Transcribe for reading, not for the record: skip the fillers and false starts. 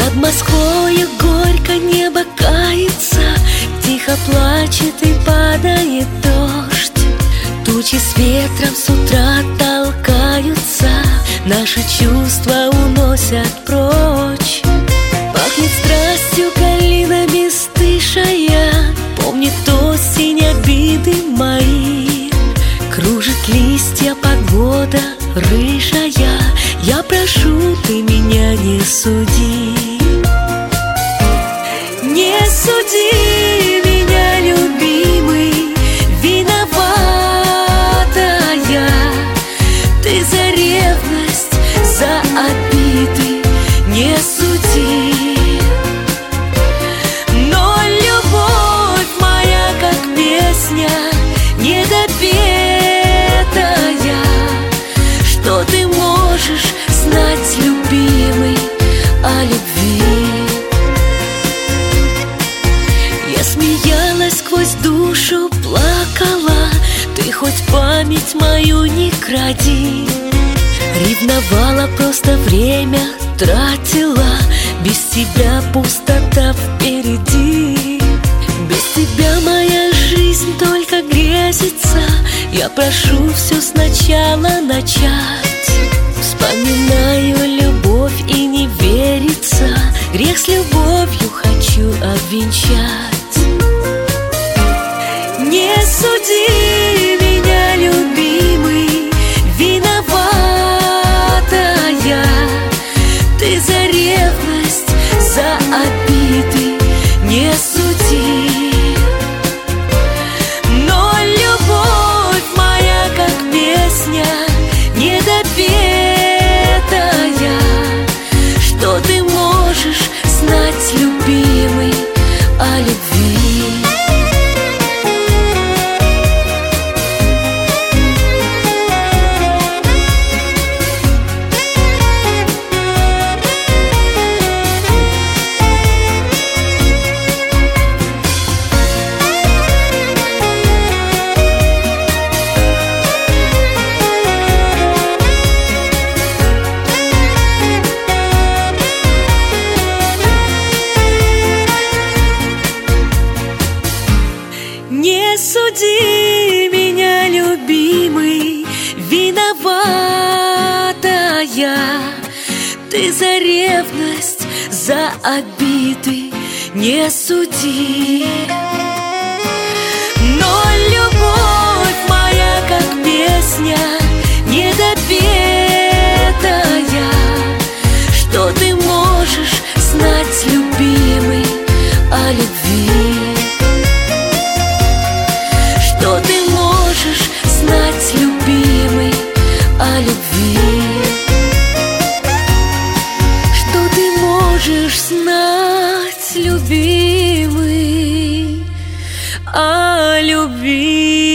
Над Москвою горько небо кается, тихо плачет и падает дождь. Тучи с ветром с утра толкаются, наши чувства уносят прочь. Пахнет страстью калина бесстышая, помнит осень обиды мои. Кружит листья погода рыжая, я прошу, ты меня не суди. Не суди меня, любимый, виновата я. Ты за ревность, за обиды не суди. Но любовь моя, как песня недопетая, что ты можешь знать, любимый, о любви? Я смеялась сквозь душу, плакала, ты хоть память мою не кради. Ревновала, просто время тратила, без тебя пустота впереди. Без тебя моя жизнь только грезится, я прошу все сначала начать. Вспоминаю любовь и не верится, грех с любовью хочу обвенчать. Не суди меня, любимый, виновата я. Ты за ревность, за обиды не суди. Но любовь моя, как песня недопетая, что ты можешь знать, любимый, о любви? Не суди меня, любимый, виновата я. Ты за ревность, за обиды не суди. Но любовь моя, как песня недопетая, что ты можешь знать, любимый, о любви? Что ты можешь знать, любимый, о любви? Что ты можешь знать, любимый, о любви?